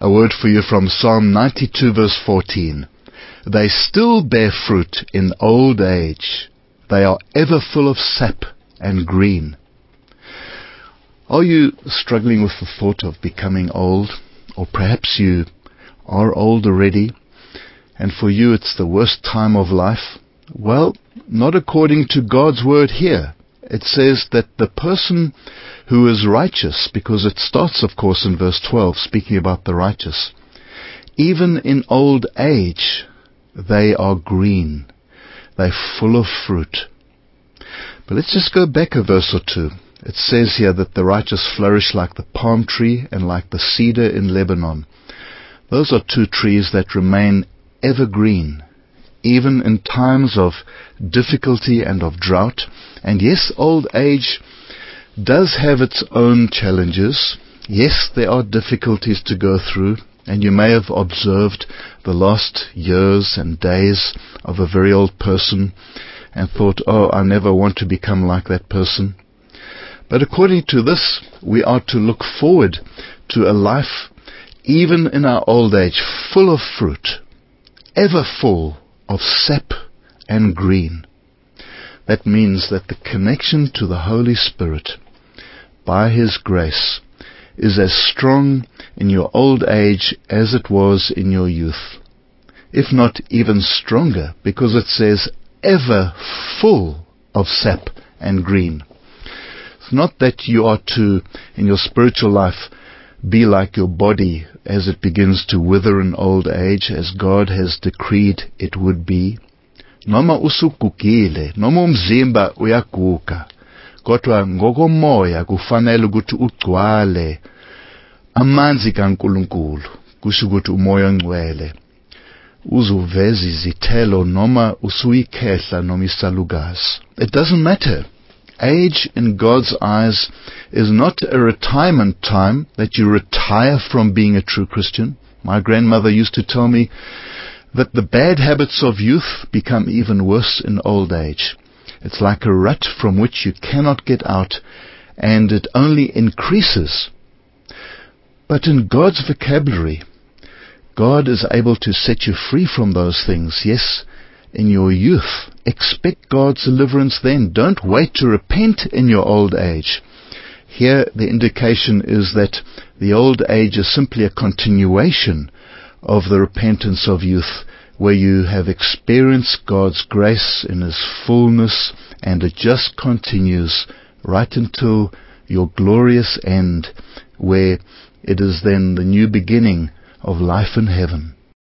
A word for you from Psalm 92 verse 14. They still bear fruit in old age. They are ever full of sap and green. Are you struggling with the thought of becoming old? Or perhaps you are old already, and for you it's the worst time of life? Well, not according to God's word here. It says that the person who is righteous, because it starts, of course, in verse 12, speaking about the righteous, even in old age, they are green. They're full of fruit. But let's just go back a verse or two. It says here that the righteous flourish like the palm tree and like the cedar in Lebanon. Those are two trees that remain evergreen, even in times of difficulty and of drought. And yes, old age does have its own challenges. Yes, there are difficulties to go through, and you may have observed the last years and days of a very old person and thought, oh, I never want to become like that person. But according to this, we are to look forward to a life, even in our old age, full of fruit, ever full of sap and green. That means that the connection to the Holy Spirit, by His grace, is as strong in your old age as it was in your youth. If not even stronger, because it says, ever full of sap and green. It's not that you are to, in your spiritual life, be like your body as it begins to wither in old age, as God has decreed it would be. Noma usugugile, noma umzimba uyaguga, kodwa ngokomoya kufanele ukuthi ugcwale amanzi kaNkulunkulu, kusho ukuthi umoya ongcwele, uzuveza izithelo noma usuyikhehla noma isalukazi. It doesn't matter. Age in God's eyes is not a retirement time that you retire from being a true Christian. My grandmother used to tell me that the bad habits of youth become even worse in old age. It's like a rut from which you cannot get out, and it only increases. But in God's vocabulary, God is able to set you free from those things. Yes, in your youth, expect God's deliverance then. Don't wait to repent in your old age. Here the indication is that the old age is simply a continuation of the repentance of youth, where you have experienced God's grace in His fullness, and it just continues right until your glorious end, where it is then the new beginning of life in heaven.